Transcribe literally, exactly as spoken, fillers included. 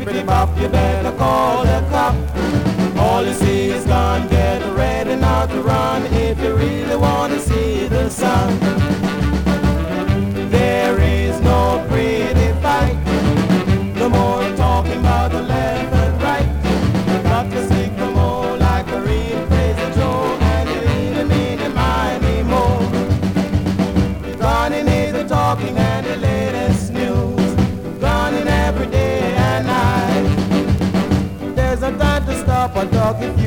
him up, you better call the cop. All you see